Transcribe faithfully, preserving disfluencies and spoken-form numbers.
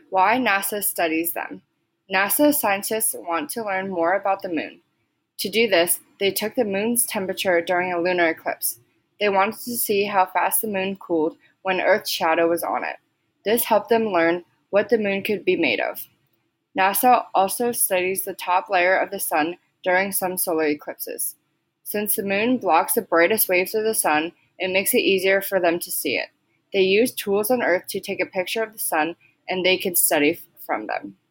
Why NASA studies them. NASA scientists want to learn more about the moon. To do this, they took the moon's temperature during a lunar eclipse. They wanted to see how fast the moon cooled when Earth's shadow was on it. This helped them learn what the moon could be made of. NASA also studies the top layer of the sun during some solar eclipses. Since the moon blocks the brightest waves of the sun, it makes it easier for them to see it. They use tools on Earth to take a picture of the sun, and they can study from them.